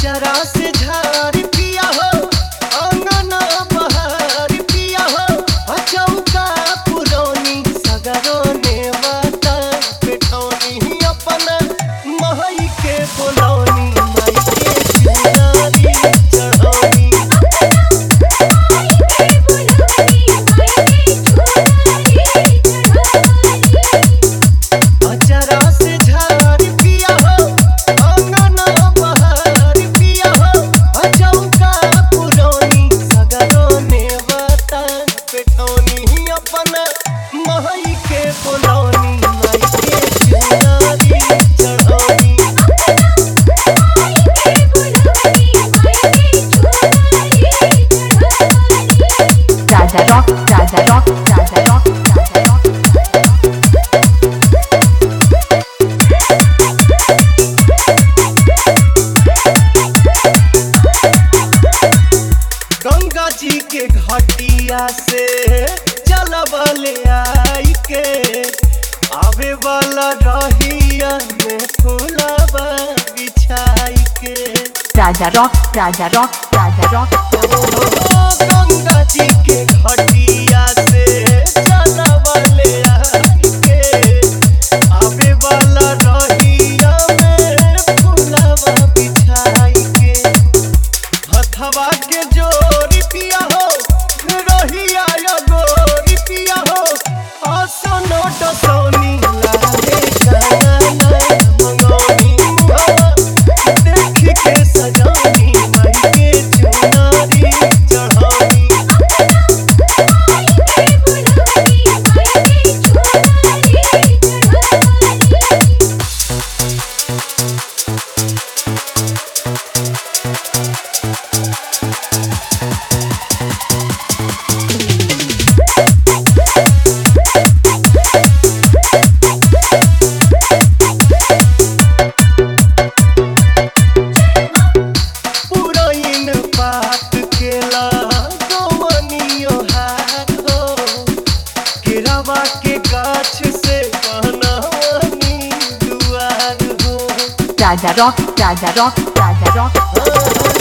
अचरा से झाड़ पिया हो अंगना बहार पिया हो चौका पुरौनी सगरो नेवता पेठौनी अपन महई के बोलौनी माई के चुनारी चढ़ौनी अचरा से झाड़ पिया हो अंगना बहार पिया हो चौका पुरौनी सगरो नेवता पेठौनी अपन महई के बोलौनी माई के चुनारी Chaduni Raja Rock, Raja Rock, Raja Rock, Raja Rock. Ganga ji के घाटिया से चलबले आई के आवे वाला रहिया में फूलबा बिछाई के Raja Rock, Raja Rock, Raja Rock. Ganga ji के घाटिया से चलबले आई के आवे वाला रहिया में फूलबा बिछाई के हथवा के जोरी पिया हो रहिया गोरी पिया हो आसनो डसौनी लागे गाना मंगौनी मुहवा देख के सजौनी माई के चुनारी चढ़ौनी पुरैन पात केला गोवनियो हाथ हो केरावा के गाछ से बनवनी दुआर हो Raja Rock, Raja Rock, Raja Rock.